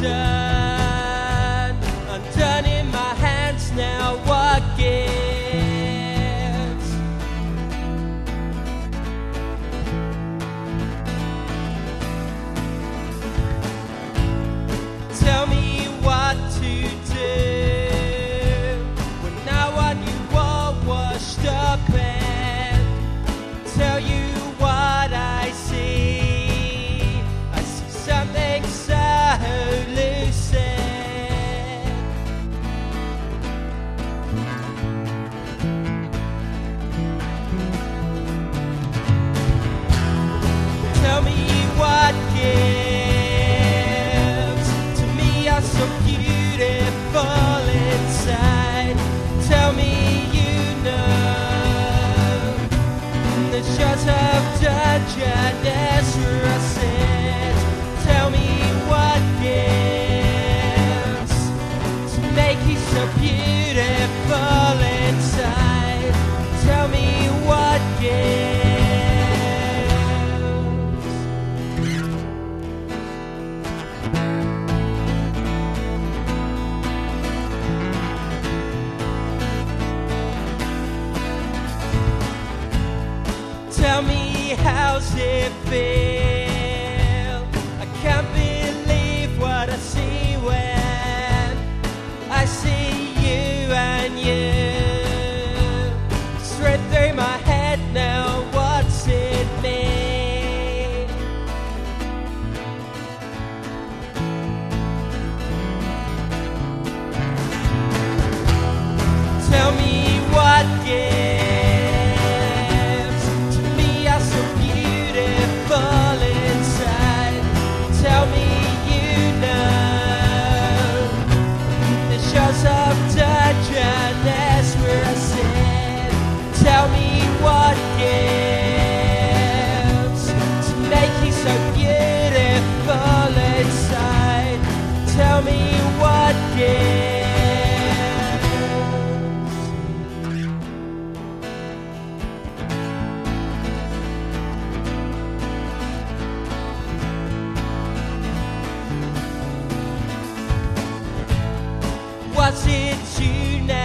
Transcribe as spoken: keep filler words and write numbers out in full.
undone, undone in my hands now. What gives? Tell me what to do when now I knew all washed up, and tell you what I see. I see something so lucid. Tell me what gives. To me you're so beautiful inside. Tell me you know the shots of dungeon as where I sit. Tell me what gives to make you so beautiful inside. Tell me what gives. Tell me how's it feel? I can't believe what I see when I see you and you. Straight through my head now, what's it mean? Tell me what gives. Tell me you know the shows of dungeon, that's where I sit. Tell me what gives to make you so beautiful inside. Tell me what gives. What's it you now?